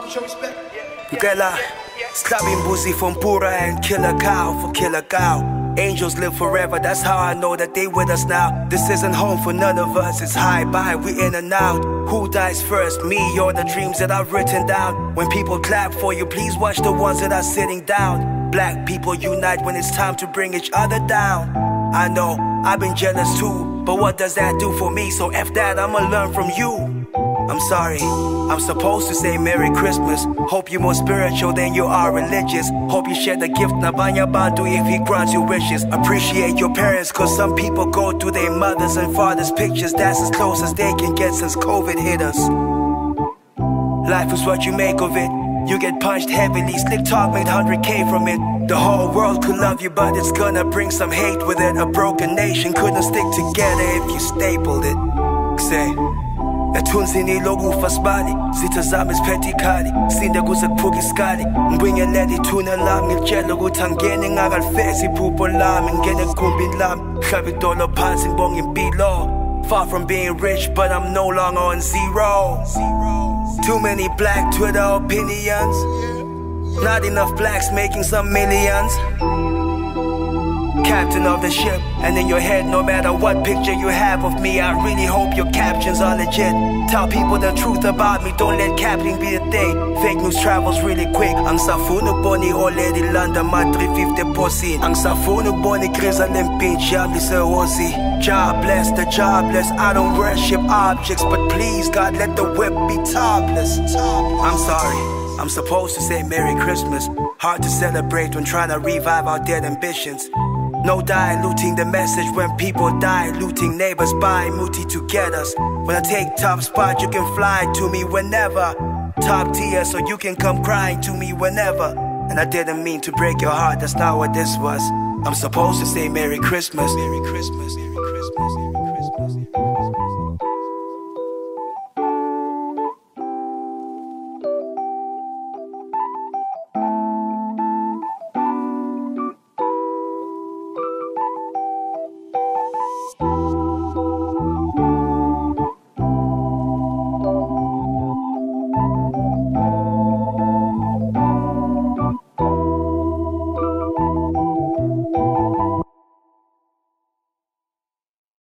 Ngicela sihlabe imbuzi for Mpura and kill a cow for kill a cow. Angels live forever, that's how I know that they with us now. This isn't home for none of us, it's high by, we in and out. Who dies first, me or the dreams that I've written down? When people clap for you, please watch the ones that are sitting down. Black people unite when it's time to bring each other down. I know, I've been jealous too, but what does that do for me? So F that, I'ma learn from you. I'm sorry, I'm supposed to say Merry Christmas. Hope you're more spiritual than you are religious. Hope you share the gift Nabanya Bandu if he grants you wishes. Appreciate your parents, cause some people go through their mothers and fathers' pictures. That's as close as they can get since COVID hit us. Life is what you make of it. You get punched heavily, slick talk made 100K from it. The whole world could love you, but it's gonna bring some hate with it. A broken nation couldn't stick together if you stapled it. Say Etunzini lokufa sibali zitha zami siphethe ikhali sinde kuze kuphuke isikali ngibingelela ithuna lami ngitshela ukuthi angene ngakalifezi iphupho lami ngene ekhumbini lami hlaba idolo phansi ngibonga impilo. Far from being rich, but I'm no longer on zero. Too many black Twitter opinions, not enough blacks making some millions. Captain of the ship, and in your head, no matter what picture you have of me, I really hope your captions are legit. Tell people the truth about me, don't let capping be a thing. Fake news travels really quick. Ang safunu boni already London, my 350 posse. Ang safunu boni kriza lempinch, yami se ozi. Jobless, the jobless, I don't worship objects, but please God, let the whip be topless. I'm sorry, I'm supposed to say Merry Christmas. Hard to celebrate when trying to revive our dead ambitions. No diluting the message when people die, looting neighbors by Muti to get us. When I take top spot, you can fly to me whenever. Top tier, so you can come crying to me whenever. And I didn't mean to break your heart, that's not what this was. I'm supposed to say Merry Christmas. Merry Christmas, Merry Christmas, Merry Christmas.